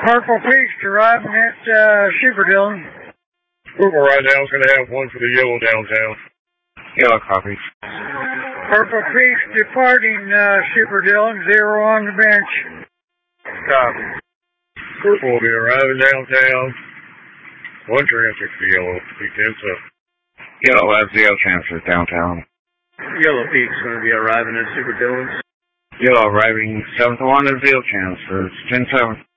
Purple Peaks arriving at Super Dillon. Purple right now is going to have one for the yellow downtown. Yellow copy. Purple Peaks departing Super Dillon, 0 on the bench. Copy. Purple will be arriving downtown. One transfer for yellow. Be 10-7. Yellow has 0 transfers downtown. Yellow Peaks going to be arriving at Super Dillon. Yellow arriving 7-1 and 0 transfers. 10-7.